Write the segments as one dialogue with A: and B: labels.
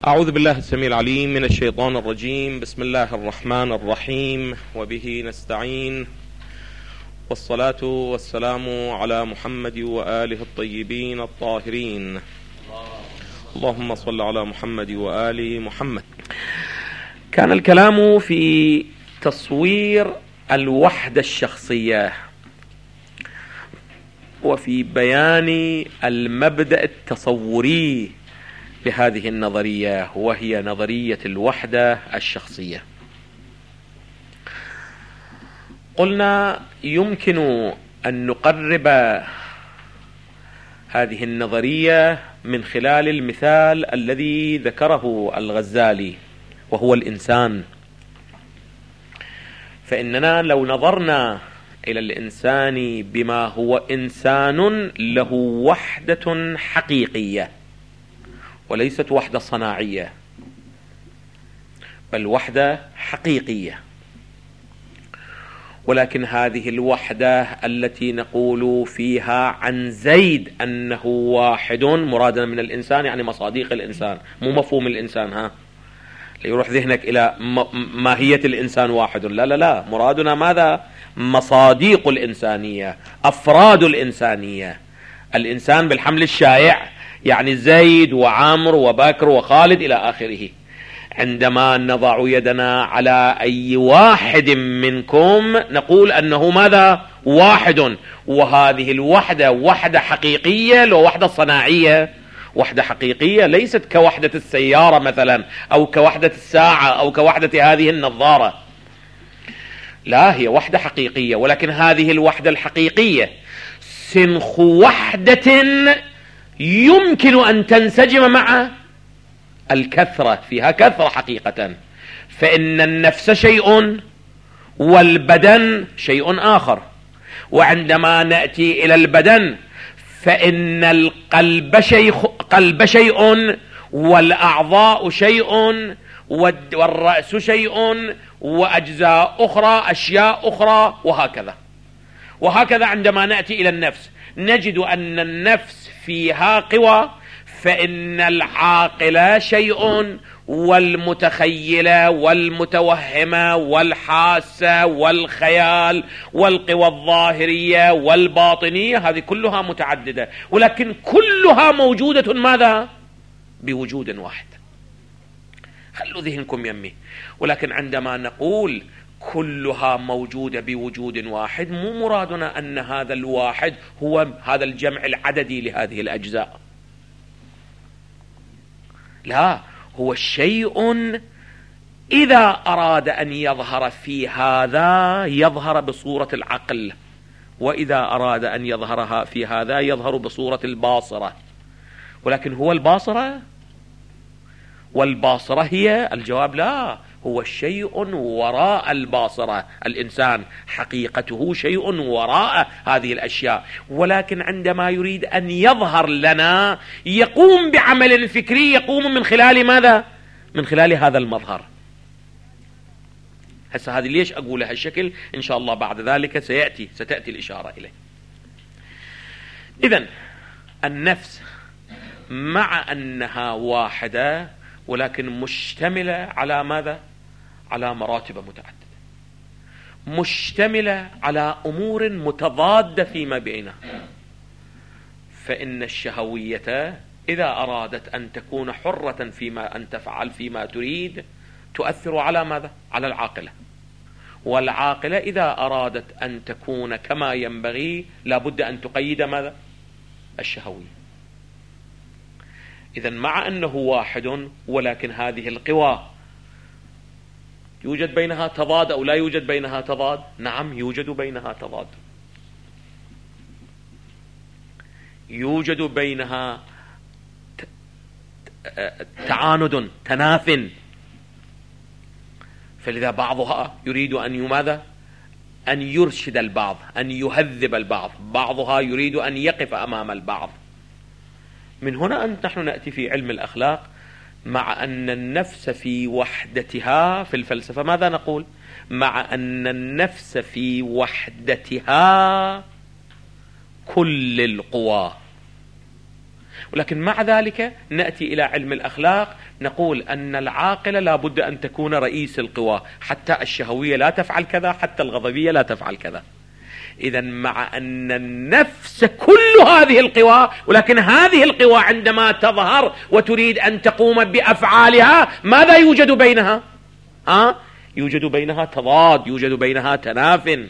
A: أعوذ بالله السميع العليم من الشيطان الرجيم. بسم الله الرحمن الرحيم، وبه نستعين، والصلاة والسلام على محمد وآله الطيبين الطاهرين. اللهم صل على محمد وآل محمد. كان الكلام في تصوير الوحدة الشخصية وفي بيان المبدأ التصوري لهذه النظرية، وهي نظرية الوحدة الشخصية. قلنا يمكن أن نقرب هذه النظرية من خلال المثال الذي ذكره الغزالي، وهو الإنسان. فإننا لو نظرنا إلى الإنسان بما هو إنسان له وحدة حقيقية، وليست وحدة صناعية، بل وحدة حقيقية. ولكن هذه الوحدة التي نقول فيها عن زيد أنه واحد، مرادنا من الإنسان يعني مصاديق الإنسان، مو مفهوم الإنسان ليروح ذهنك إلى ماهية الإنسان واحد. لا، مرادنا ماذا؟ مصاديق الإنسانية، أفراد الإنسانية. الإنسان بالحمل الشائع يعني زيد وعمر وبكر وخالد إلى آخره. عندما نضع يدنا على أي واحد منكم نقول أنه ماذا؟ واحد. وهذه الوحدة وحدة حقيقية لو وحدة صناعية، وحدة حقيقية ليست كوحدة السيارة مثلا، أو كوحدة الساعة، أو كوحدة هذه النظارة. لا، هي وحدة حقيقية. ولكن هذه الوحدة الحقيقية سنخ وحدة يمكن أن تنسجم مع الكثرة، فيها كثرة حقيقة. فإن النفس شيء والبدن شيء آخر. وعندما نأتي إلى البدن فإن القلب شيء، والأعضاء شيء، والرأس شيء، وأجزاء أخرى، أشياء أخرى، وهكذا. عندما نأتي إلى النفس نجد أن النفس فيها قوى، فإن العاقلة شيء، والمتخيلة والمتوهمة والحاسة والخيال والقوى الظاهرية والباطنية، هذه كلها متعددة، ولكن كلها موجودة ماذا؟ بوجود واحد. خلوا ذهنكم يمي. ولكن عندما نقول كلها موجودة بوجود واحد، مو مرادنا أن هذا الواحد هو هذا الجمع العددي لهذه الأجزاء. لا، هو شيء إذا أراد أن يظهر في هذا يظهر بصورة العقل، وإذا أراد أن يظهرها في هذا يظهر بصورة الباصرة. ولكن هو الباصرة؟ والباصرة هي الجواب لا، هو شيء وراء الباصرة. الإنسان حقيقته شيء وراء هذه الأشياء. ولكن عندما يريد أن يظهر لنا يقوم بعمل فكري، يقوم من خلال ماذا؟ من خلال هذا المظهر. هسه هذه ليش أقولها هالشكل؟ إن شاء الله بعد ذلك ستأتي الإشارة إليه. إذن النفس مع أنها واحدة ولكن مشتملة على ماذا؟ على مراتب متعددة، مشتملة على أمور متضادة فيما بينها. فإن الشهوية إذا أرادت أن تكون حرة فيما أن تفعل فيما تريد تؤثر على ماذا؟ على العاقلة. والعاقلة إذا أرادت أن تكون كما ينبغي لابد أن تقيد ماذا؟ الشهوية. إذن مع أنه واحد، ولكن هذه القوى يوجد بينها تضاد أو لا يوجد بينها تضاد؟ نعم، يوجد بينها تضاد، يوجد بينها تعاند، تناف. فلذا بعضها يريد أن ماذا؟ أن يرشد البعض، أن يهذب البعض، بعضها يريد أن يقف أمام البعض. من هنا نحن نأتي في علم الأخلاق مع أن النفس في وحدتها، في الفلسفة ماذا نقول؟ مع أن النفس في وحدتها كل القوى، ولكن مع ذلك نأتي إلى علم الأخلاق نقول أن العاقلة لا بد أن تكون رئيس القوى، حتى الشهوية لا تفعل كذا، حتى الغضبية لا تفعل كذا. إذا مع أن النفس كل هذه القوى، ولكن هذه القوى عندما تظهر وتريد أن تقوم بأفعالها ماذا يوجد بينها؟ يوجد بينها تضاد، يوجد بينها تناف.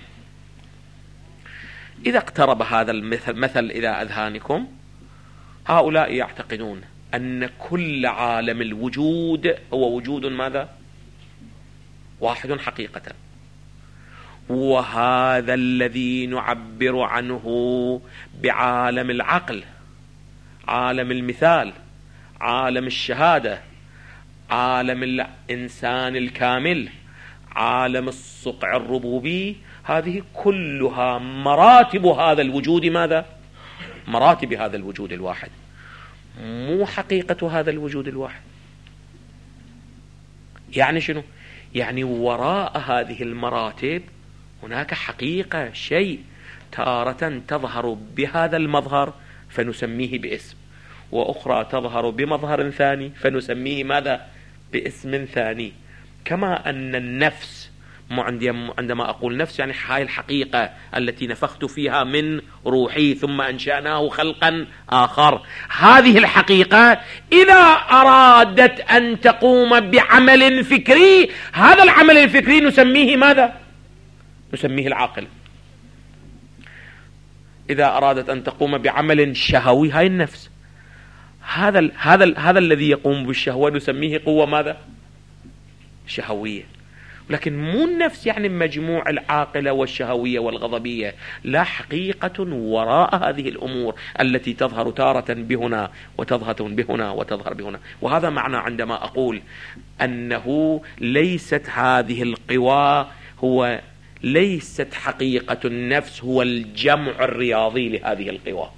A: إذا اقترب هذا المثل إلى أذهانكم، هؤلاء يعتقدون أن كل عالم الوجود هو وجود ماذا؟ واحد حقيقة، وهذا الذي نعبر عنه بعالم العقل، عالم المثال، عالم الشهادة، عالم الإنسان الكامل، عالم الصقع الربوبي، هذه كلها مراتب هذا الوجود ماذا؟ مراتب هذا الوجود الواحد، مو حقيقة هذا الوجود الواحد. يعني شنو؟ يعني وراء هذه المراتب هناك حقيقة، شيء تارة تظهر بهذا المظهر فنسميه باسم، وأخرى تظهر بمظهر ثاني فنسميه ماذا؟ باسم ثاني. كما أن النفس، عندما أقول نفس يعني هاي الحقيقة التي نفخت فيها من روحي ثم أنشأناه خلقا آخر، هذه الحقيقة إذا أرادت أن تقوم بعمل فكري، هذا العمل الفكري نسميه ماذا؟ نسميه العاقل. إذا أرادت أن تقوم بعمل شهوي، هاي النفس، هذا الذي يقوم بالشهوة نسميه قوة ماذا؟ شهوية. لكن مو النفس يعني مجموع العاقلة والشهوية والغضبية، لا، حقيقة وراء هذه الأمور التي تظهر تارة بهنا وتظهر بهنا وتظهر بهنا. وهذا معنى عندما أقول أنه ليست هذه القوى هو ليست حقيقة النفس هو الجمع الرياضي لهذه القوى.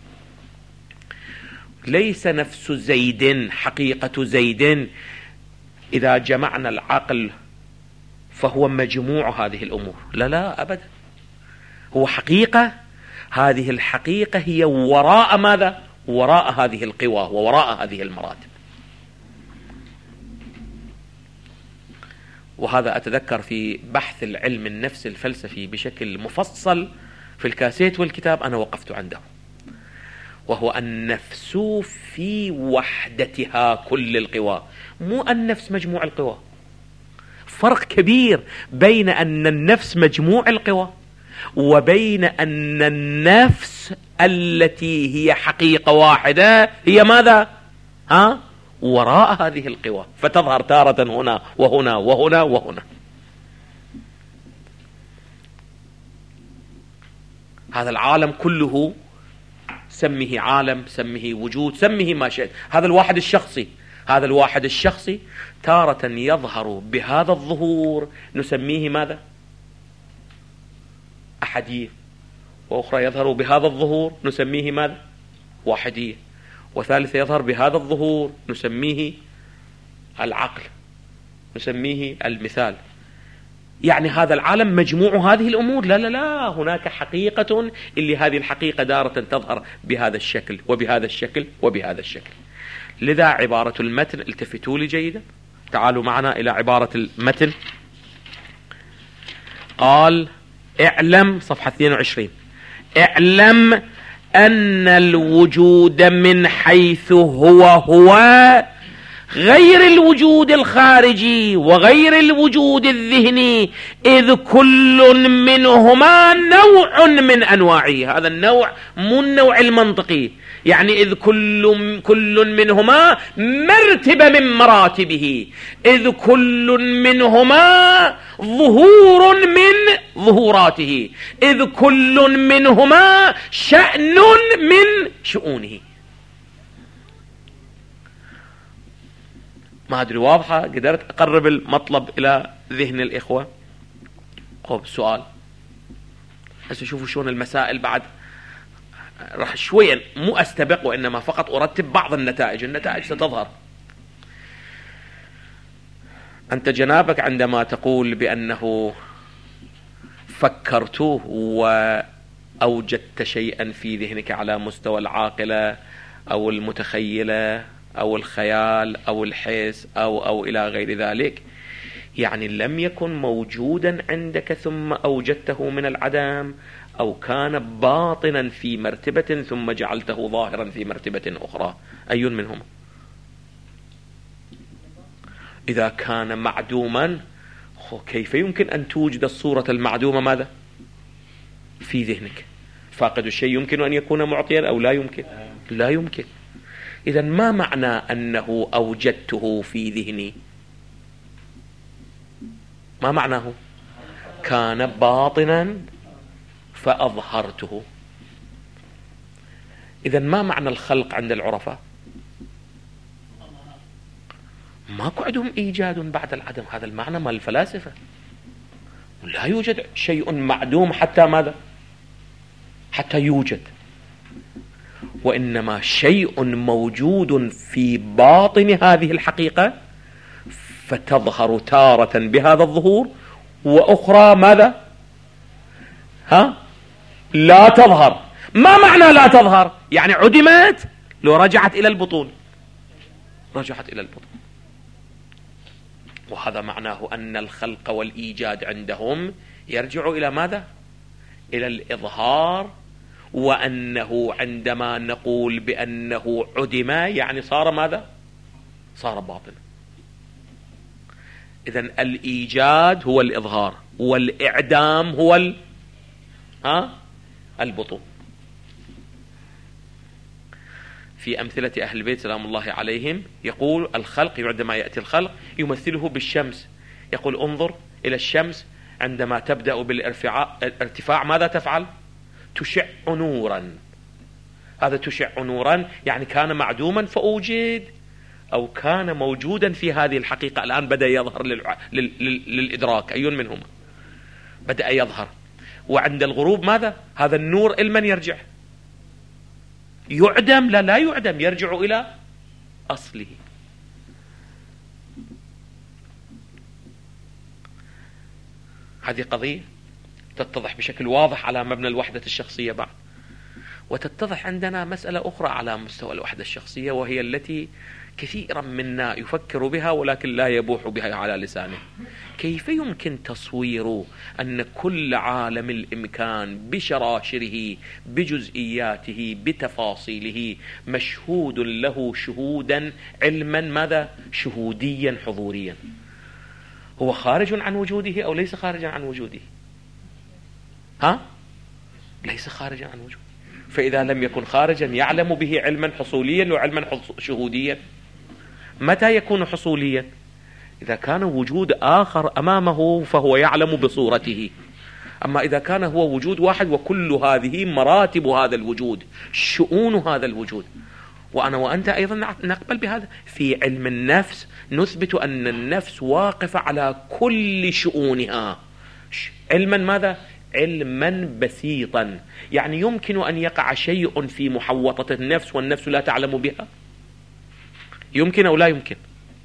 A: ليس نفس زيد حقيقة زيد إذا جمعنا العقل فهو مجموع هذه الأمور، لا لا أبدا، هو حقيقة. هذه الحقيقة هي وراء ماذا؟ وراء هذه القوى ووراء هذه المراتب. وهذا أتذكر في بحث العلم النفس الفلسفي بشكل مفصل في الكاسيت والكتاب أنا وقفت عنده، وهو النفس في وحدتها كل القوى، مو النفس مجموع القوى. فرق كبير بين أن النفس مجموع القوى وبين أن النفس التي هي حقيقة واحدة هي ماذا؟ وراء هذه القوى، فتظهر تارة هنا وهنا وهنا وهنا. هذا العالم كله سمه عالم، سمه وجود، سمه ما شئت. هذا الواحد الشخصي، هذا الواحد الشخصي تارة يظهر بهذا الظهور نسميه ماذا؟ أحدية، وأخرى يظهر بهذا الظهور نسميه ماذا؟ واحدية، وثالثة يظهر بهذا الظهور نسميه العقل، نسميه المثال. يعني هذا العالم مجموع هذه الأمور، لا لا لا، هناك حقيقة اللي هذه الحقيقة دارة تظهر بهذا الشكل وبهذا الشكل وبهذا الشكل. لذا عبارة المتن، التفتوا لي جيدا، تعالوا معنا إلى عبارة المتن. قال: اعلم، صفحة 22، اعلم أن الوجود من حيث هو غير الوجود الخارجي وغير الوجود الذهني، إذ كل منهما نوع من أنواعه. هذا النوع مو النوع المنطقي، يعني إذ كل منهما مرتبة من مراتبه، إذ كل منهما ظهور من ظهوراته، إذ كل منهما شأن من شؤونه. ما أدري واضحة؟ قدرت أقرب المطلب إلى ذهن الإخوة؟ سؤال. هسه شوفوا شلون المسائل بعد راح شويا مو أستبق، وإنما فقط أرتب بعض النتائج ستظهر. أنت جنابك عندما تقول بأنه فكرت وأوجدت شيئا في ذهنك على مستوى العاقلة أو المتخيلة أو الخيال أو الحس أو إلى غير ذلك، يعني لم يكن موجودا عندك ثم أوجدته من العدم، أو كان باطنا في مرتبة ثم جعلته ظاهرا في مرتبة أخرى. أي منهما؟ إذا كان معدوما كيف يمكن أن توجد الصورة المعدومة ماذا في ذهنك؟ فاقد الشيء يمكن أن يكون معطيا أو لا يمكن؟ لا يمكن. إذا ما معنى أنه أوجدته في ذهني؟ ما معناه؟ كان باطنا فأظهرته. إذا ما معنى الخلق عند العرفاء؟ ماكو عندهم إيجاد بعد العدم، هذا المعنى مال الفلاسفة. لا يوجد شيء معدوم حتى ماذا؟ حتى يوجد. وإنما شيء موجود في باطن هذه الحقيقة فتظهر تارة بهذا الظهور، وأخرى ماذا؟ لا تظهر. ما معنى لا تظهر؟ يعني عدمت لو رجعت إلى البطون، رجعت إلى البطون. وهذا معناه أن الخلق والإيجاد عندهم يرجع إلى ماذا؟ إلى الإظهار. وأنه عندما نقول بأنه عدم يعني صار ماذا؟ صار باطنا. إذن الإيجاد هو الإظهار، والإعدام هو البطون. في أمثلة أهل البيت سلام الله عليهم يقول الخلق عندما يأتي الخلق يمثله بالشمس، يقول انظر إلى الشمس عندما تبدأ بالارتفاع ماذا تفعل؟ تشع نورا. هذا تشع نورا يعني كان معدوما فأوجد، أو كان موجودا في هذه الحقيقة الآن بدأ يظهر للإدراك. أي منهما؟ بدأ يظهر. وعند الغروب ماذا؟ هذا النور إلى من يرجع؟ يعدم؟ لا يعدم، يرجع إلى أصله. هذه قضية تتضح بشكل واضح على مبنى الوحدة الشخصية بعد. وتتضح عندنا مسألة أخرى على مستوى الوحدة الشخصية، وهي التي كثيرا منا يفكر بها ولكن لا يبوح بها على لسانه. كيف يمكن تصوير أن كل عالم الإمكان بشراشره بجزئياته بتفاصيله مشهود له شهودا علما ماذا؟ شهوديا حضوريا. هو خارج عن وجوده أو ليس خارجا عن وجوده؟ ليس خارجا عن وجوده. فإذا لم يكن خارجا يعلم به علما حصوليا وعلما شهوديا. متى يكون حصوليا؟ إذا كان وجود آخر أمامه فهو يعلم بصورته. أما إذا كان هو وجود واحد وكل هذه مراتب هذا الوجود، شؤون هذا الوجود، وأنا وأنت أيضا نقبل بهذا. في علم النفس نثبت أن النفس واقفة على كل شؤونها علما ماذا؟ علما بسيطا. يعني يمكن أن يقع شيء في محوطة النفس والنفس لا تعلم بها؟ يمكن أو لا يمكن؟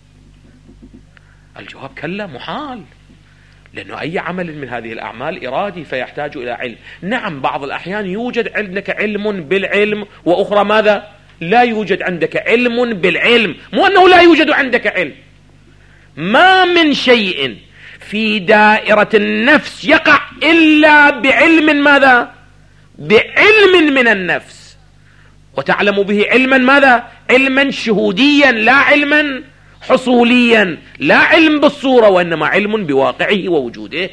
A: الجواب كلا، محال. لأنه أي عمل من هذه الأعمال إرادي فيحتاج إلى علم. نعم بعض الأحيان يوجد عندك علم بالعلم، وأخرى ماذا؟ لا يوجد عندك علم بالعلم. مو أنه لا يوجد عندك علم، ما من شيء في دائرة النفس يقع إلا بعلم ماذا؟ بعلم من النفس، وتعلم به علما ماذا؟ علما شهوديا، لا علما حصوليا، لا علم بالصورة، وإنما علم بواقعه ووجوده.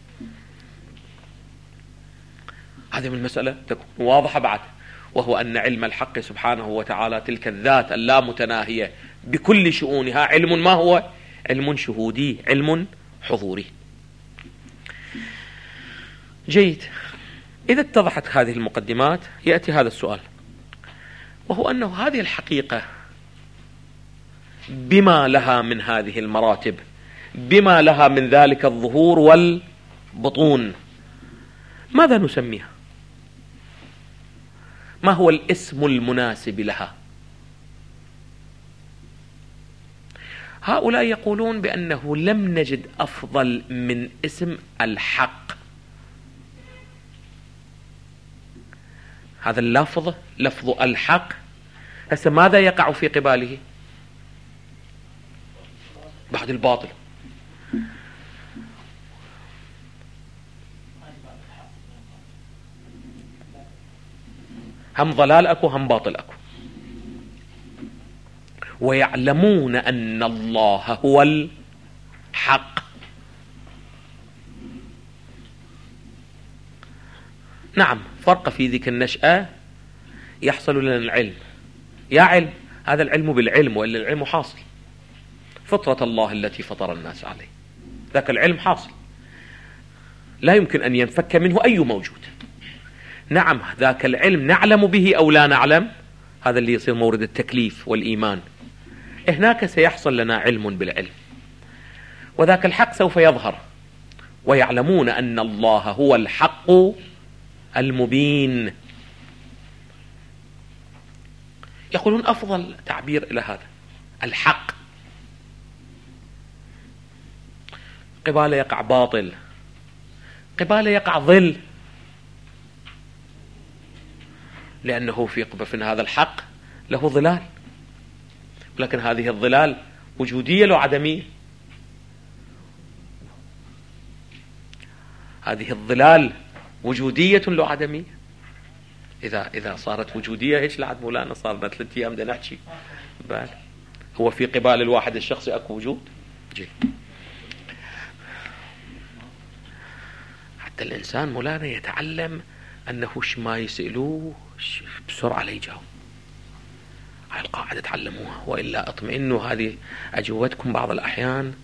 A: هذه من المسألة تكون واضحة بعد، وهو أن علم الحق سبحانه وتعالى تلك الذات اللامتناهية بكل شؤونها علم ما هو؟ علم شهودي، علم حضوري. جيد. إذا اتضحت هذه المقدمات يأتي هذا السؤال، وهو أنه هذه الحقيقة بما لها من هذه المراتب، بما لها من ذلك الظهور والبطون، ماذا نسميها؟ ما هو الاسم المناسب لها؟ هؤلاء يقولون بأنه لم نجد أفضل من اسم الحق. هذا اللفظ، لفظ الحق، هسه ماذا يقع في قباله بعد الباطل؟ هم ضلال أكو هم باطل أكو. ويعلمون أن الله هو الحق. نعم، فرق في ذيك النشأة يحصل لنا العلم. يا علم، هذا العلم بالعلم، وإلا العلم حاصل. فطرة الله التي فطر الناس عليه، ذاك العلم حاصل لا يمكن أن ينفك منه أي موجود. نعم، ذاك العلم نعلم به أو لا نعلم، هذا اللي يصير مورد التكليف والإيمان. هناك سيحصل لنا علم بالعلم، وذاك الحق سوف يظهر. ويعلمون أن الله هو الحق المبين. يقولون أفضل تعبير إلى هذا الحق. قباله يقع باطل، قباله يقع ظل، لأنه في هذا الحق له ظلال، لكن هذه الظلال وجودية لو عدمية. هذه الظلال وجودية لو عدمية. إذا صارت وجودية هيك لعد مولانا صار لنا 3 أيام بدنا نحكي. هو في قبال الواحد الشخصي أكو وجود؟ جي. حتى الإنسان مولانا يتعلم أنه ما يسألوه بسرعة لا يجاوب. هاي القاعدة تعلموها، وإلا اطمئنوا. هذه أجوبتكم بعض الأحيان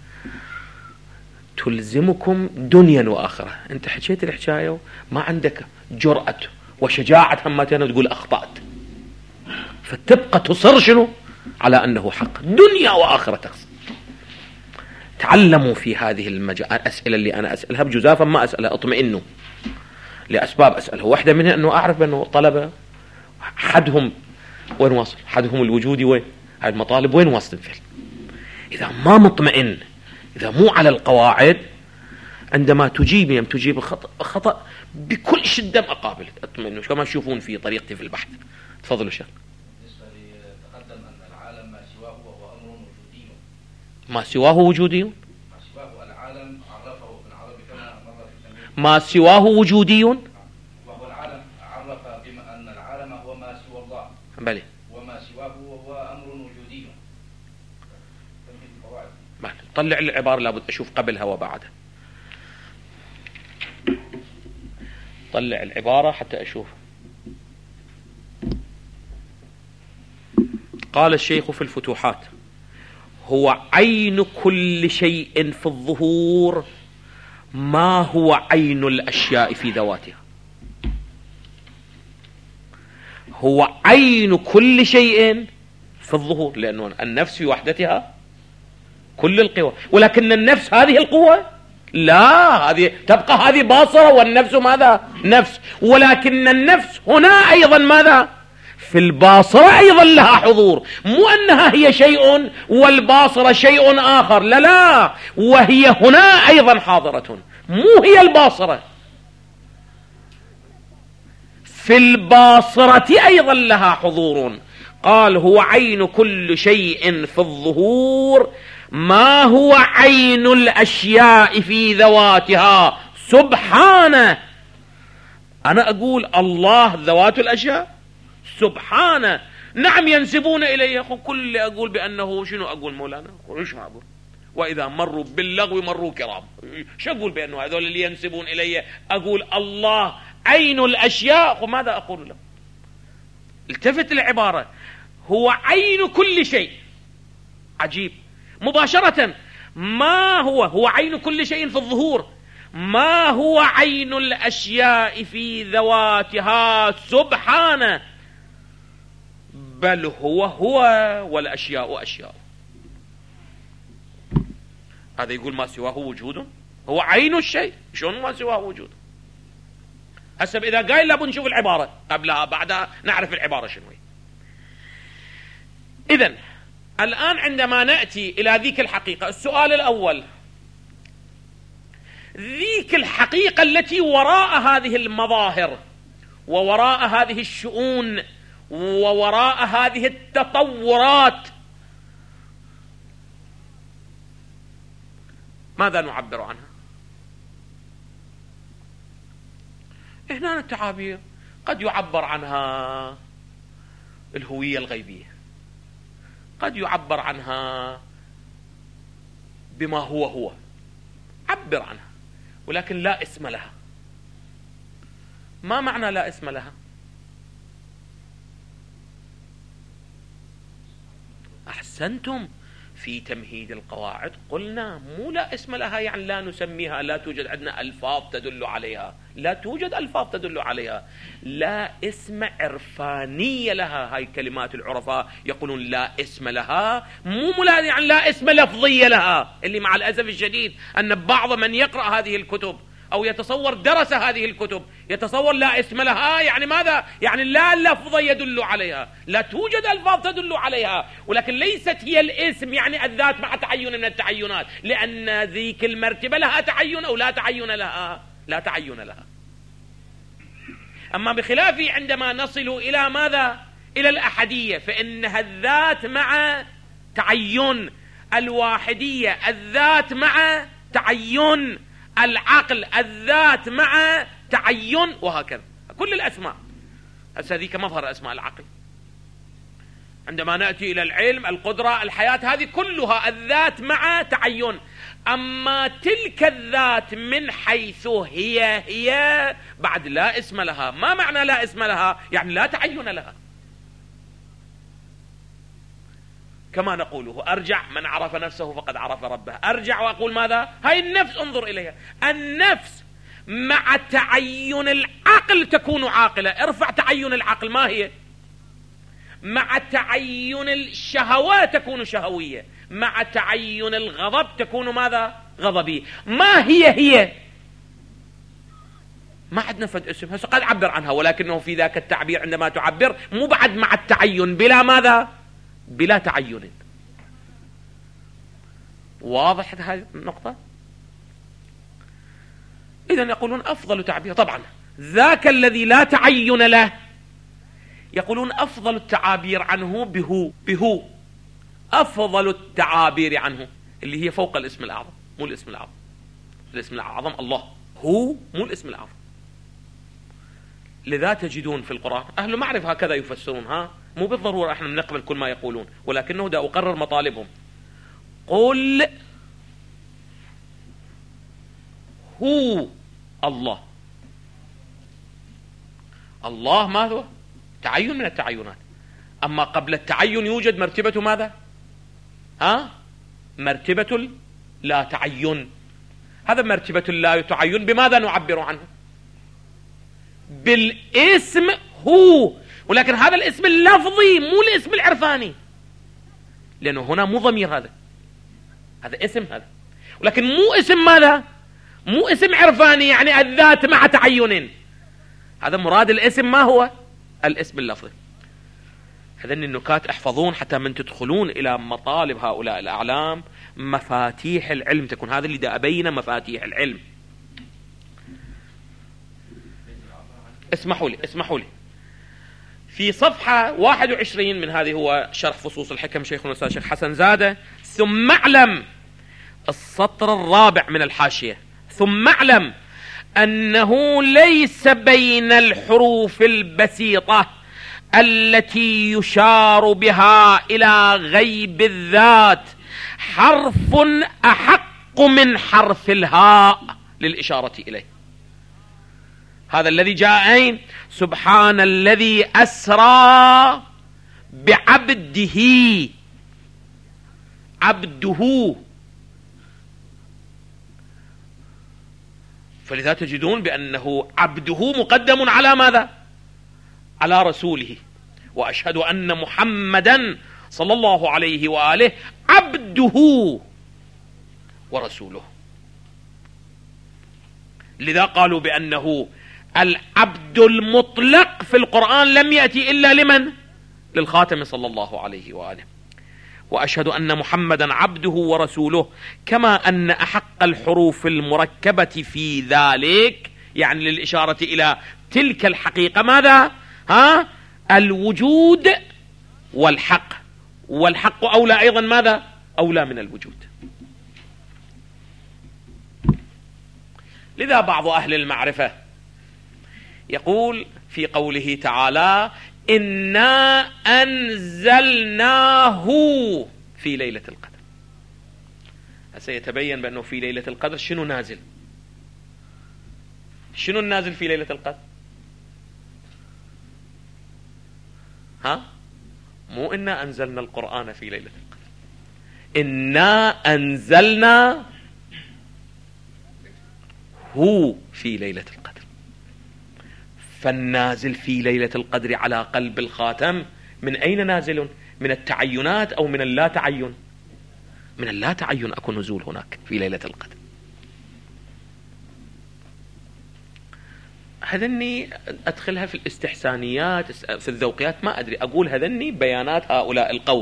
A: تلزمكم دنيا وآخرة. أنت حكيت الحكاية ما عندك جرأة وشجاعة همتين تقول أخطأت، فتبقى تصر شنو على أنه حق. دنيا وآخرة تقصد. تعلموا في هذه الأسئلة اللي أنا أسألها بجزافا ما أسألها، اطمئنوا لأسباب أسألها. واحدة منها أنه أعرف بأنه طلبة حدهم وين واصل، حدهم الوجودي وين، هاي المطالب وين واصل فيه. إذا ما مطمئن، إذا مو على القواعد، عندما تجيب خطأ بكل شدة أقابل. اطمئنوا كما تشوفون في طريقتي في البحث. تفضلوا شيخ.
B: بالنسبة لي تقدم أن العالم ما سواه وهو أمر وجودي.
A: ما سواه وجودي.
B: ما سواه العالم عرفه ابن عربي كما مر في التنبيه.
A: ما سواه وجودي.
B: وهو العالم عرف بما أن العالم هو ما سوى الله.
A: بلي.
B: وما سواه وهو أمر وجودي.
A: طلع العبارة لابد أشوف قبلها وبعدها. طلع العبارة حتى أشوف. قال الشيخ في الفتوحات: هو عين كل شيء في الظهور ما هو عين الأشياء في ذواتها. هو عين كل شيء في الظهور، لأنه النفس في وحدتها كل القوى، ولكن النفس هذه القوة لا، هذه تبقى هذه باصرة، والنفس ماذا؟ نفس. ولكن النفس هنا أيضا ماذا؟ في الباصرة أيضا لها حضور. مو أنها هي شيء والباصرة شيء آخر، لا، وهي هنا أيضا حاضرة، مو هي الباصرة. في الباصرة أيضا لها حضور. قال: هو عين كل شيء في الظهور ما هو عين الأشياء في ذواتها سبحانه. أنا أقول الله ذوات الأشياء سبحانه. نعم ينسبون إليه. كل اللي أقول بأنه شنو أقول مولانا؟ إيش ما أقول؟ وإذا مروا باللغو مروا كرام. شو أقول بأنه هذول اللي ينسبون إليه؟ أقول الله عين الأشياء. وماذا أقول له؟ التفت العبارة: هو عين كل شيء. عجيب، مباشرة ما هو عين كل شيء في الظهور ما هو عين الأشياء في ذواتها سبحانه، بل هو والأشياء أشياء. هذا يقول ما سواه وجود، هو عين الشيء. شلون ما سواه وجود؟ هسه إذا قايل لابد نشوف العبارة قبلها بعدها نعرف العبارة شنو هي. إذن الآن عندما نأتي إلى ذيك الحقيقة، السؤال الأول: ذيك الحقيقة التي وراء هذه المظاهر ووراء هذه الشؤون ووراء هذه التطورات ماذا نعبر عنها؟ هنا التعابير قد يعبر عنها الهوية الغيبية، قد يعبر عنها بما هو عبر عنها، ولكن لا اسم لها. ما معنى لا اسم لها؟ أحسنتم، في تمهيد القواعد قلنا مو لا اسم لها يعني لا نسميها، لا توجد عندنا ألفاظ تدل عليها، لا توجد ألفاظ تدل عليها، لا اسم عرفانية لها. هاي كلمات العرفاء يقولون لا اسم لها، مو يعني لا اسم لفظية لها، اللي مع الأسف الشديد أن بعض من يقرأ هذه الكتب أو يتصور درس هذه الكتب يتصور لا اسم لها يعني ماذا؟ يعني لا لفظ يدل عليها، لا توجد ألفاظ تدل عليها، ولكن ليست هي الاسم يعني الذات مع تعين من التعينات، لأن ذيك المرتبة لها تعين أو لا تعين لها، لا تعين لها. أما بخلافه عندما نصل إلى ماذا؟ إلى الأحدية، فإنها الذات مع تعين، الواحدية الذات مع تعين، العقل الذات مع تعين، وهكذا كل الأسماء. هذه مظهر أسماء العقل. عندما نأتي إلى العلم، القدرة، الحياة، هذه كلها الذات مع تعين. أما تلك الذات من حيث هي بعد لا اسم لها. ما معنى لا اسم لها؟ يعني لا تعين لها. كما نقوله أرجع من عرف نفسه فقد عرف ربه. أرجع وأقول ماذا؟ هاي النفس انظر إليها، النفس مع تعين العقل تكون عاقلة. ارفع تعين العقل، ما هي؟ مع تعين الشهوات تكون شهوية، مع تعين الغضب تكون ماذا؟ غضبية. ما هي؟ ما عندنا فد اسم هسه قد عبر عنها، ولكنه في ذاك التعبير عندما تعبر مو بعد مع التعين، بلا ماذا؟ بلا تعين. واضح هذه النقطة؟ إذن يقولون أفضل تعبير، طبعا ذاك الذي لا تعين له يقولون أفضل التعابير عنه بهو أفضل التعابير عنه، اللي هي فوق الاسم الأعظم. مو الاسم الأعظم، الاسم الأعظم الله، هو مو الاسم الأعظم. لذا تجدون في القرآن أهل المعرفة هكذا يفسرون، مو بالضرورة احنا نقبل كل ما يقولون، ولكنه دا أقرر مطالبهم. قل هو الله. الله ماذا؟ تعين من التعينات. أما قبل التعين يوجد مرتبة ماذا؟ مرتبة لا تعين. هذا مرتبة لا تعين بماذا نعبر عنه؟ بالاسم هو، ولكن هذا الاسم اللفظي مو الاسم العرفاني، لأنه هنا مو ضمير، هذا اسم، هذا ولكن مو اسم ماذا؟ مو اسم عرفاني يعني الذات مع تعين. هذا مراد الاسم، ما هو؟ الاسم اللفظي. هذين النكات احفظون حتى من تدخلون إلى مطالب هؤلاء الأعلام مفاتيح العلم تكون. هذا اللي دا أبين مفاتيح العلم. اسمحوا لي في صفحة 21 من هذه، هو شرح فصوص الحكم شيخنا الأستاذ الشيخ حسن زادة. ثم اعلم، السطر الرابع من الحاشية، ثم اعلم أنه ليس بين الحروف البسيطة التي يشار بها إلى غيب الذات حرف أحق من حرف الهاء للإشارة إليه. هذا الذي جاء أين؟ سبحان الذي أسرى بعبده، عبده. فلذا تجدون بأنه عبده مقدم على ماذا؟ على رسوله. وأشهد أن محمدا صلى الله عليه وآله عبده ورسوله. لذا قالوا بأنه العبد المطلق في القرآن لم يأتي إلا لمن؟ للخاتم صلى الله عليه وآله. وأشهد أن محمدا عبده ورسوله، كما أن أحق الحروف المركبة في ذلك، يعني للإشارة إلى تلك الحقيقة ماذا؟ الوجود والحق، والحق أولى أيضا ماذا؟ أولى من الوجود. لذا بعض أهل المعرفة يقول في قوله تعالى إنا أنزلناه في ليلة القدر، سيتبين بأنه في ليلة القدر شنو نازل؟ شنو النازل في ليلة القدر؟ ها؟ مو إنا أنزلنا القرآن في ليلة القدر، إنا أنزلنا هو في ليلة القدر. فالنازل في ليلة القدر على قلب الخاتم من أين نازل؟ من التعينات أو من اللا تعين؟ من اللا تعين أكو نزول هناك في ليلة القدر. هذني أدخلها في الاستحسانيات في الذوقيات، ما أدري، أقول هذني بيانات هؤلاء القوم.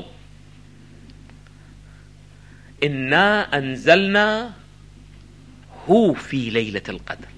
A: إنا أنزلنا هو في ليلة القدر.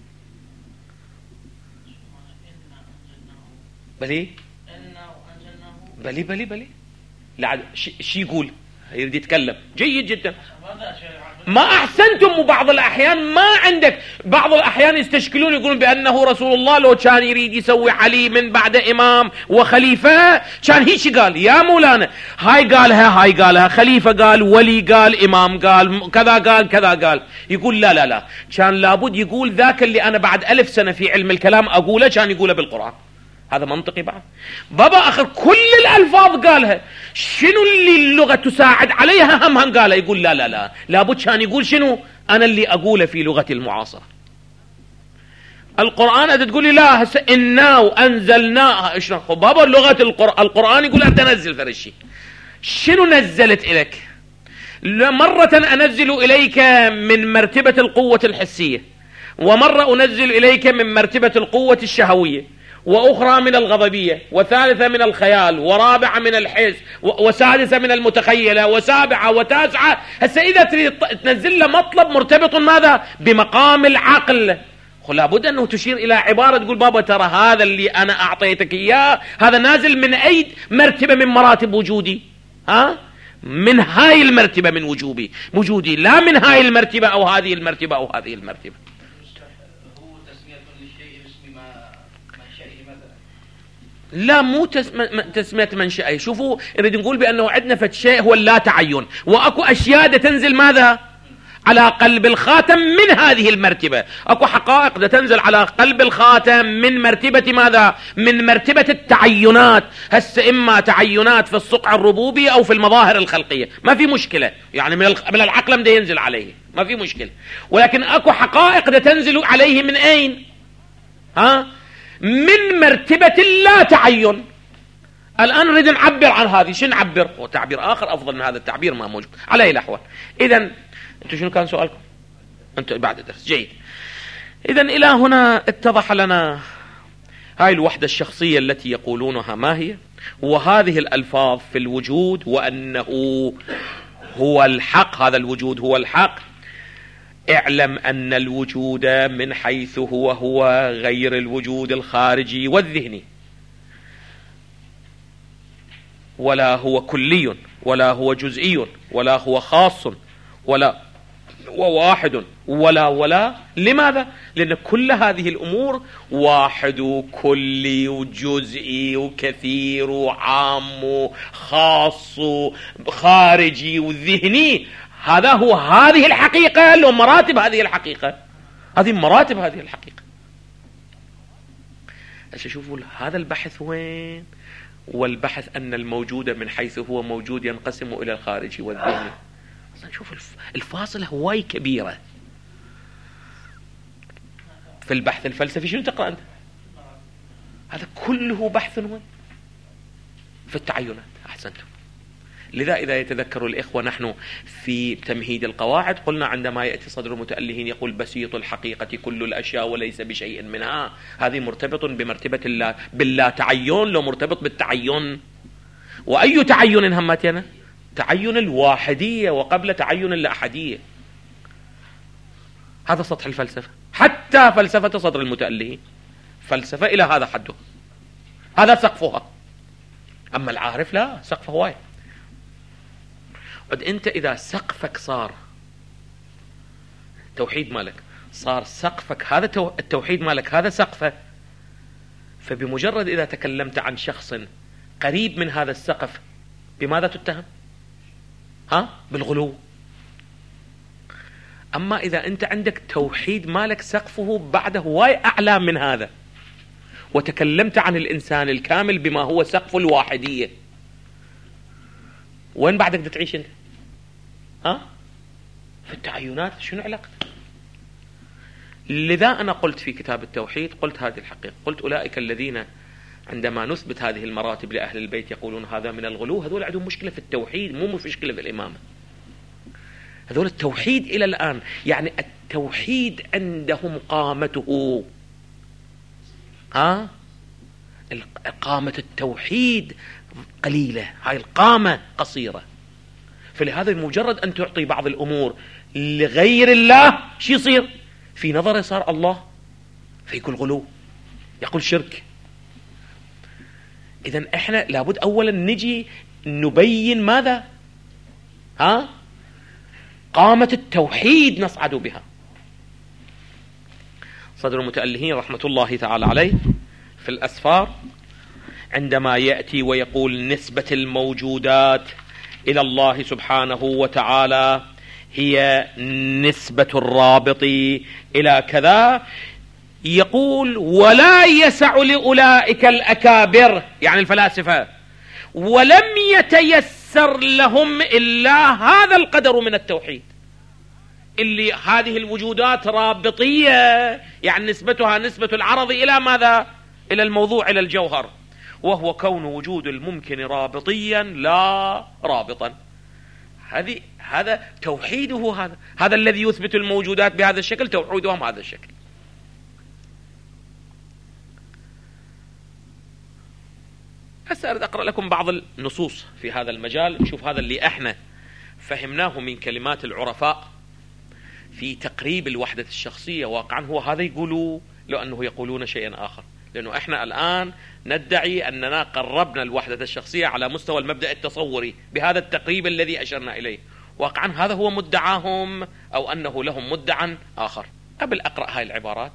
A: بلي بلي بلي بلي لعد شي يقول يريد يتكلم جيد جدا. ما أحسنتم. بعض الأحيان ما عندك، بعض الأحيان يستشكلون يقولون بأنه رسول الله لو كان يريد يسوي علي من بعد إمام وخليفة كان هيك قال. يا مولانا هاي قالها خليفة قال، ولي قال، إمام قال، كذا قال كذا قال. يقول لا لا لا، كان لابد يقول ذاك اللي أنا بعد 1000 سنة في علم الكلام أقوله كان يقوله بالقرآن. هذا منطقي بعد بابا آخر كل الألفاظ قالها، شنو اللي اللغة تساعد عليها هم قالها. يقول لا لا لا، لابد كان يقول شنو أنا اللي أقوله في لغة المعاصرة. القرآن أنت تقول لي لا هسه إنا وأنزلناها إيش بابا لغة القرآن يقول أنت نزل فرشي. شنو نزلت إليك؟ مرة أنزل إليك من مرتبة القوة الحسية، ومرة أنزل إليك من مرتبة القوة الشهوية، وأخرى من الغضبية، وثالثة من الخيال، ورابعة من الحس، وسادسة من المتخيلة، وسابعة وتاسعة. هسه إذا تريد تنزل له مطلب مرتبط ماذا؟ بمقام العقل، لابد أنه تشير إلى عبارة تقول بابا ترى هذا اللي أنا أعطيتك إياه هذا نازل من أي مرتبة من مراتب وجودي؟ ها؟ من هاي المرتبة من وجودي، لا من هاي المرتبة أو هذه المرتبة أو هذه المرتبة. لا مو تسمية منشأه. شوفوا نريد نقول بأنه عندنا فد شيء هو اللا تعين، وأكو أشياء تنزل ماذا؟ على قلب الخاتم من هذه المرتبة. أكو حقائق تنزل على قلب الخاتم من مرتبة ماذا؟ من مرتبة التعينات. هسه إما تعينات في الصقع الربوبي أو في المظاهر الخلقية، ما في مشكلة، يعني من العقل ده ينزل عليه ما في مشكلة. ولكن أكو حقائق تنزل عليه من أين؟ ها؟ من مرتبة اللا تعين. الآن نريد نعبر عن هذه، شو نعبر؟ وتعبير آخر أفضل من هذا التعبير ما موجود على أي الأحوال. إذن أنتم شنو كان سؤالكم؟ أنتم بعد الدرس جيد. إذن إلى هنا اتضح لنا هاي الوحدة الشخصية التي يقولونها ما هي، وهذه الألفاظ في الوجود، وأنه هو الحق، هذا الوجود هو الحق. اعلم أن الوجود من حيث هو غير الوجود الخارجي والذهني، ولا هو كلي ولا هو جزئي ولا هو خاص ولا هو واحد ولا. لماذا؟ لأن كل هذه الأمور واحد وكلي وجزئي وكثير وعام وخاص وخارجي وذهني. هذا هو هذه الحقيقة، لو مراتب هذه الحقيقة، هذه مراتب هذه الحقيقة. شوفوا هذا البحث وين؟ والبحث أن الموجود من حيث هو موجود ينقسم إلى الخارجي والذهني. شوف الفاصلة هواي كبيرة. في البحث الفلسفي شنو تقرأ أنت؟ هذا كله بحث وين؟ في التعينات. أحسنتم. لذا إذا يتذكر الإخوة نحن في تمهيد القواعد قلنا عندما يأتي صدر المتألهين يقول بسيط الحقيقة كل الأشياء وليس بشيء منها، هذه مرتبط بمرتبة باللا تعين، لو مرتبط بالتعين. وأي تعين همتنا؟ تعين الواحدية وقبل تعين الأحدية. هذا سطح الفلسفة، حتى فلسفة صدر المتألهين فلسفة إلى هذا حده. هذا سقفها. أما العارف لا، سقفه هواي. أنت إذا سقفك صار توحيد مالك، صار سقفك هذا التوحيد مالك هذا سقفه، فبمجرد إذا تكلمت عن شخص قريب من هذا السقف بماذا تتهم؟ بالغلو. أما إذا أنت عندك توحيد مالك سقفه بعده هواي أعلى من هذا، وتكلمت عن الإنسان الكامل بما هو سقف الواحدية، وين بعدك تعيش أنت؟ في التعينات شنو علاقة؟ لذا أنا قلت في كتاب التوحيد، قلت هذه الحقيقة، قلت أولئك الذين عندما نثبت هذه المراتب لأهل البيت يقولون هذا من الغلو، هذول عندهم مشكلة في التوحيد، مو مشكلة في الإمامة. هذول التوحيد إلى الآن، يعني التوحيد عندهم قامته، قامة التوحيد قليلة، هاي القامة قصيرة. فلهذا مجرد أن تعطي بعض الأمور لغير الله شو يصير؟ في نظره صار الله، فيقول غلو، يقول شرك. إذن إحنا لابد أولا نجي نبين ماذا؟ قامة التوحيد نصعد بها. صدر المتألهين رحمة الله تعالى عليه في الأسفار عندما يأتي ويقول نسبة الموجودات إلى الله سبحانه وتعالى هي نسبة الرابط إلى كذا، يقول ولا يسع لأولئك الأكابر، يعني الفلاسفة، ولم يتيسر لهم إلا هذا القدر من التوحيد، اللي هذه الوجودات رابطية، يعني نسبتها نسبة العرض إلى ماذا؟ إلى الموضوع، إلى الجوهر، وهو كون وجود الممكن رابطيا لا رابطا. هذا توحيده، هذا الذي يثبت الموجودات بهذا الشكل، توحيدهم هذا الشكل. هسه أريد أقرأ لكم بعض النصوص في هذا المجال، نشوف هذا اللي احنا فهمناه من كلمات العرفاء في تقريب الوحدة الشخصية. واقعا هو هذا يقولوا، لو أنه يقولون شيئا آخر، لأنه احنا الآن ندعي أننا قربنا الوحدة الشخصية على مستوى المبدأ التصوري بهذا التقريب الذي أشرنا إليه. واقعا هذا هو مدعاهم، أو أنه لهم مدعى آخر. قبل أقرأ هاي العبارات،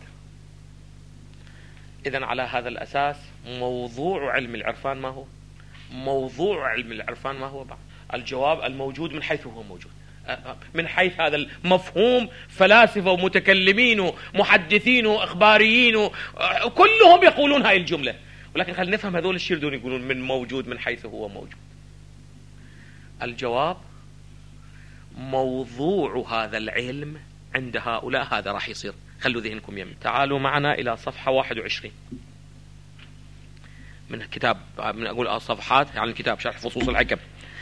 A: إذن على هذا الأساس موضوع علم العرفان ما هو؟ موضوع علم العرفان ما هو؟ الجواب الموجود من حيث هو موجود، من حيث هذا المفهوم. فلاسفة ومتكلمين ومحدثين وإخباريين كلهم يقولون هاي الجملة، ولكن خلينا نفهم هذول الشيء يردون يقولون من موجود من حيث هو موجود. الجواب موضوع هذا العلم عند هؤلاء هذا راح يصير. خلوا ذهنكم يمين. تعالوا معنا إلى صفحة 21 من كتاب، من أقول صفحات يعني الكتاب شرح فصوص الحكم.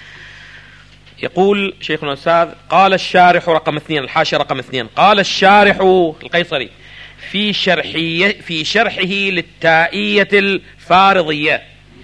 A: يقول شيخنا الأستاذ قال الشارح رقم 2، الحاشية رقم 2، قال الشارح القيصري في شرحه للتائية الفارضية: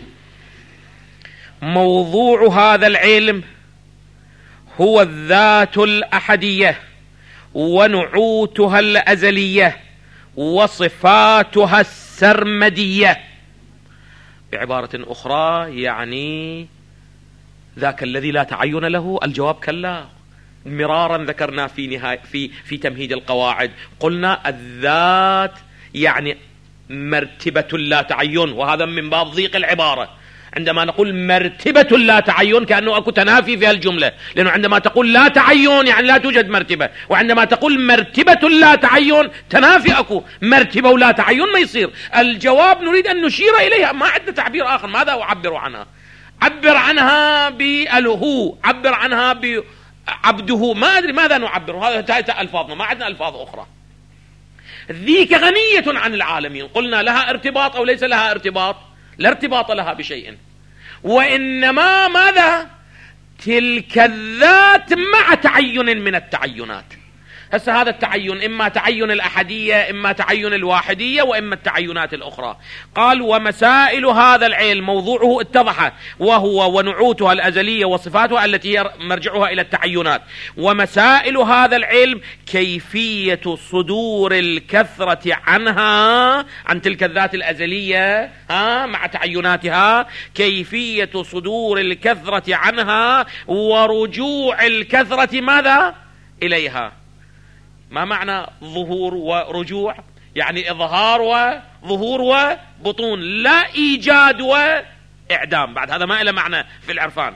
A: موضوع هذا العلم هو الذات الأحدية ونعوتها الأزلية وصفاتها السرمدية. بعبارة أخرى يعني ذاك الذي لا تعين له. الجواب كلا، مرارا ذكرنا في تمهيد القواعد، قلنا الذات يعني مرتبة لا تعين، وهذا من باب ضيق العبارة. عندما نقول مرتبة لا تعين كأنه أكو تنافي في الجملة، لأنه عندما تقول لا تعين يعني لا توجد مرتبة، وعندما تقول مرتبة لا تعين تنافي أكو مرتبة ولا تعين ما يصير. الجواب نريد أن نشير إليها، ما عندنا تعبير آخر. ماذا أعبر عنها؟ عبر عنها بأله، عبر عنها بعبده، ما أدري ماذا نعبر. هذا ألفاظنا، ما عندنا ألفاظ أخرى. ذيك غنية عن العالمين. قلنا لها ارتباط أو ليس لها ارتباط؟ لا ارتباط لها بشيء، وإنما ماذا؟ تلك الذات مع تعين من التعينات. هسه هذا التعين إما تعين الأحدية، إما تعين الواحدية، وإما التعينات الأخرى. قال ومسائل هذا العلم موضوعه اتضح، وهو ونعوتها الأزلية وصفاتها التي هي مرجعها إلى التعينات. ومسائل هذا العلم كيفية صدور الكثرة عنها، عن تلك الذات الأزلية مع تعيناتها، كيفية صدور الكثرة عنها ورجوع الكثرة ماذا إليها. ما معنى ظهور ورجوع؟ يعني إظهار وظهور وبطون، لا إيجاد وإعدام. بعد هذا ما له معنى في العرفان.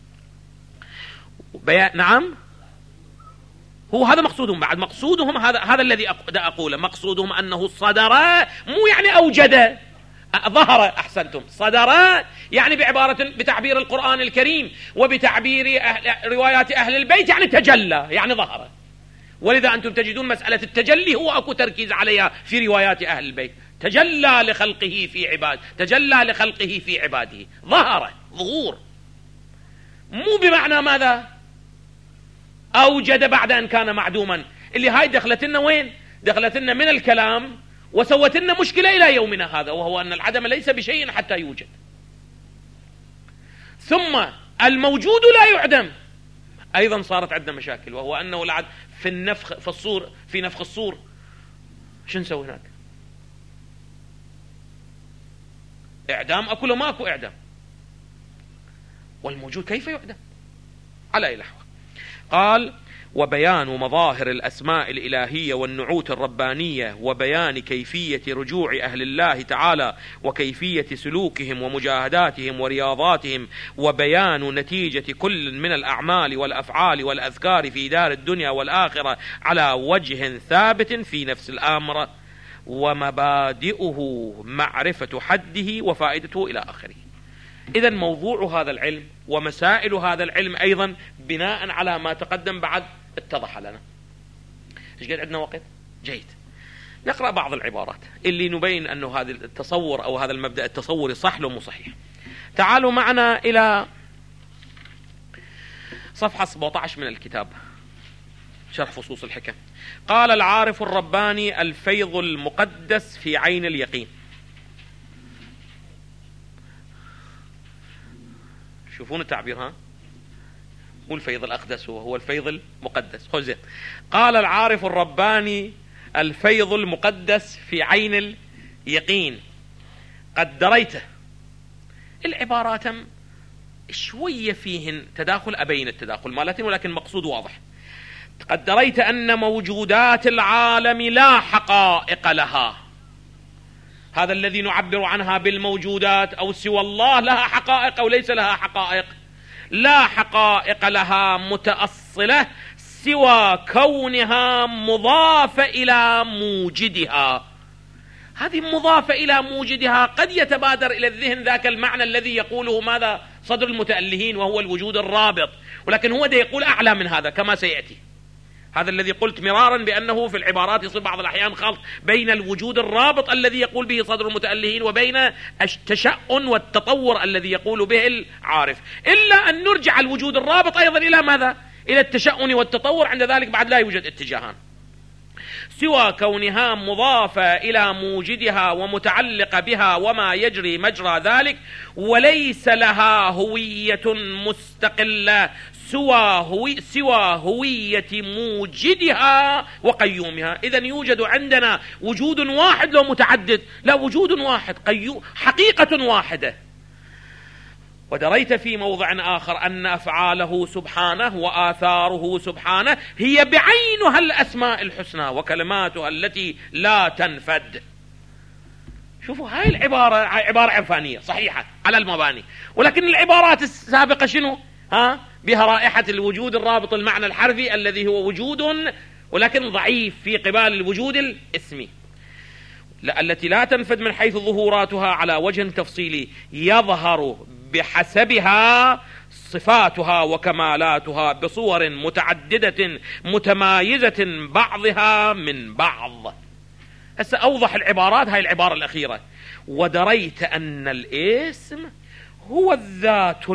A: نعم، هو هذا مقصودهم. بعد مقصودهم هذا الذي أقوله، مقصودهم أنه صدر، مو يعني أوجد، ظهر. أحسنتم، صدر يعني بتعبير القرآن الكريم وبتعبير روايات أهل البيت يعني تجلى، يعني ظهر. ولذا أنتم تجدون مسألة التجلي هو أكو تركيز عليها في روايات أهل البيت. تجلى لخلقه في عباده، تجلى لخلقه في عباده، ظهر، ظهور. مو بمعنى ماذا؟ أوجد بعد أن كان معدوما. اللي هاي دخلتنا وين؟ دخلتنا من الكلام وسوتنا مشكلة إلى يومنا هذا، وهو أن العدم ليس بشيء حتى يوجد. ثم الموجود لا يعدم، أيضا صارت عندنا مشاكل، وهو أنه العدم في النفخ في الصور، في نفخ الصور شو نسوي هناك؟ إعدام أكو ما أكو إعدام؟ والموجود كيف يعدم؟ على أي لحظة. قال وبيان مظاهر الأسماء الإلهية والنعوت الربانية، وبيان كيفية رجوع أهل الله تعالى وكيفية سلوكهم ومجاهداتهم ورياضاتهم، وبيان نتيجة كل من الأعمال والأفعال والأذكار في دار الدنيا والآخرة على وجه ثابت في نفس الأمر، ومبادئه معرفة حده وفائدته إلى آخره. إذن موضوع هذا العلم ومسائل هذا العلم أيضا بناء على ما تقدم بعد اتضح لنا. ايش قد عندنا وقت؟ جيد. نقرأ بعض العبارات اللي نبين أنه هذا التصور أو هذا المبدأ التصوري صح لو مو صحيح. تعالوا معنا إلى صفحة 17 من الكتاب، شرح فصوص الحكم. قال العارف الرباني الفيض المقدس في عين اليقين. شوفون التعبير، مو الفيض الأقدس، هو الفيض المقدس. خذ. قال العارف الرباني الفيض المقدس في عين اليقين قد دريته. العبارات شوية فيهن تداخل، أبين التداخل مالتين، ولكن مقصود واضح. قد دريت أن موجودات العالم لا حقائق لها. هذا الذي نعبر عنها بالموجودات أو سوى الله لها حقائق أو ليس لها حقائق؟ لا حقائق لها متأصلة سوى كونها مضافة إلى موجدها. هذه مضافة إلى موجدها قد يتبادر إلى الذهن ذاك المعنى الذي يقوله ماذا صدر المتألهين، وهو الوجود الرابط، ولكن هو ده يقول أعلى من هذا كما سيأتي. هذا الذي قلت مرارا بأنه في العبارات يصير بعض الأحيان خلط بين الوجود الرابط الذي يقول به صدر المتألهين وبين التشأن والتطور الذي يقول به العارف، إلا أن نرجع الوجود الرابط أيضا إلى ماذا؟ إلى التشأن والتطور. عند ذلك بعد لا يوجد اتجاهان سوى كونها مضافة إلى موجدها ومتعلقة بها وما يجري مجرى ذلك، وليس لها هوية مستقلة سوى هوية موجدها وقيومها. إذن يوجد عندنا وجود واحد لو متعدد؟ لا، وجود واحد قيوم، حقيقة واحدة. ودريت في موضع آخر أن أفعاله سبحانه وآثاره سبحانه هي بعينها الأسماء الحسنى وكلماتها التي لا تنفد. شوفوا هاي العبارة عبارة عرفانية صحيحة على المباني، ولكن العبارات السابقة شنو؟ بها رائحة الوجود الرابط المعنى الحرفي الذي هو وجود ولكن ضعيف في قبال الوجود الاسمي، التي لا تنفد من حيث ظهوراتها على وجه تفصيلي يظهر بحسبها صفاتها وكمالاتها بصور متعددة متمايزة بعضها من بعض. هسه أوضح العبارات هاي العبارة الأخيرة: ودريت أن الاسم هو الذات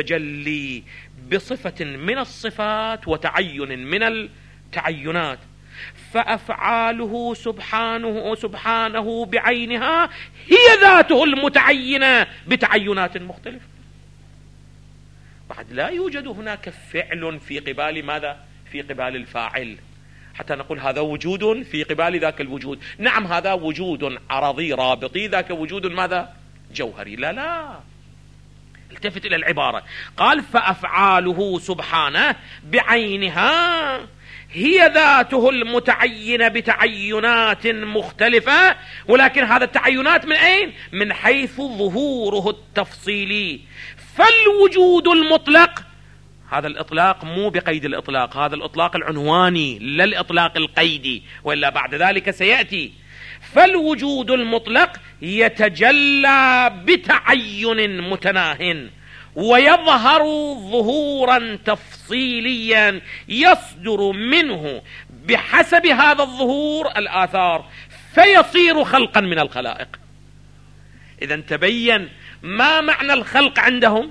A: المتجلي بصفة من الصفات وتعين من التعينات، فأفعاله سبحانه بعينها هي ذاته المتعينة بتعينات مختلفة. بعد لا يوجد هناك فعل في قبال ماذا؟ في قبال الفاعل حتى نقول هذا وجود في قبال ذاك الوجود. نعم هذا وجود عرضي رابطي، ذاك وجود ماذا؟ جوهري. لا التفت إلى العبارة، قال فأفعاله سبحانه بعينها هي ذاته المتعينة بتعينات مختلفة، ولكن هذا التعينات من أين؟ من حيث ظهوره التفصيلي. فالوجود المطلق، هذا الإطلاق مو بقيد الإطلاق، هذا الإطلاق العنواني لا الإطلاق القيدي، وإلا بعد ذلك سيأتي. فالوجود المطلق يتجلى بتعين متناه ويظهر ظهورا تفصيليا يصدر منه بحسب هذا الظهور الآثار فيصير خلقا من الخلائق. إذا تبين ما معنى الخلق عندهم؟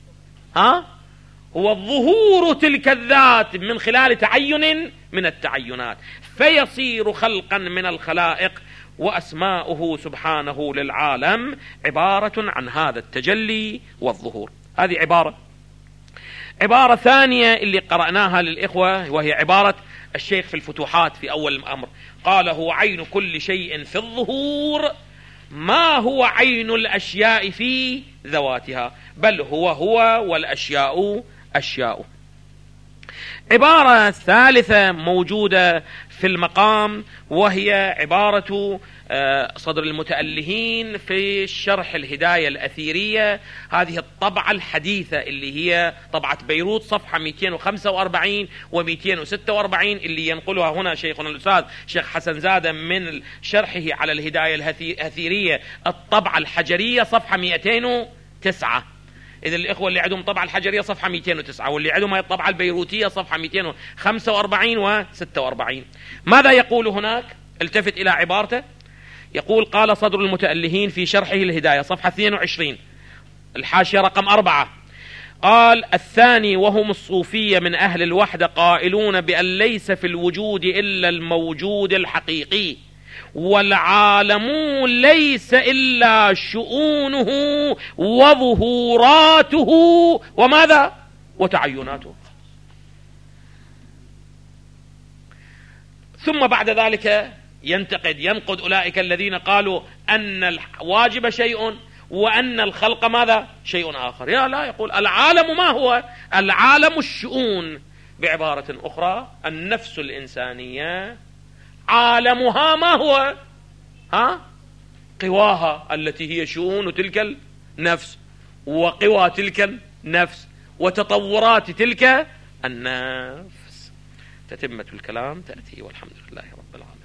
A: هو ظهور تلك الذات من خلال تعين من التعينات فيصير خلقا من الخلائق. وأسماؤه سبحانه للعالم عبارة عن هذا التجلي والظهور. هذه عبارة ثانية اللي قرأناها للإخوة، وهي عبارة الشيخ في الفتوحات في أول الأمر، قال هو عين كل شيء في الظهور ما هو عين الأشياء في ذواتها، بل هو والأشياء أشياء. عبارة ثالثة موجودة في المقام، وهي عبارة صدر المتألهين في شرح الهداية الأثيرية، هذه الطبعة الحديثة اللي هي طبعة بيروت صفحة 245 و246 اللي ينقلها هنا شيخنا الأستاذ شيخ حسن زادة من شرحه على الهداية الأثيرية الطبعة الحجرية صفحة 209. إذا الإخوة اللي عندهم طبعة الحجرية صفحة 209، واللي عندهم الطبعة البيروتية صفحة 245 و46. ماذا يقول هناك؟ التفت إلى عبارته، يقول قال صدر المتألهين في شرحه الهداية صفحة 22 الحاشية رقم 4، قال الثاني وهم الصوفية من أهل الوحدة قائلون بأن ليس في الوجود إلا الموجود الحقيقي، والعالم ليس إلا شؤونه وظهوراته وماذا؟ وتعيناته. ثم بعد ذلك ينقد أولئك الذين قالوا أن الواجب شيء وأن الخلق ماذا؟ شيء آخر. لا، يقول العالم ما هو؟ العالم الشؤون. بعبارة أخرى النفس الإنسانية عالمها ما هو؟ قواها التي هي شؤون تلك النفس وقوى تلك النفس وتطورات تلك النفس. تتمة الكلام تأتي، والحمد لله رب العالمين.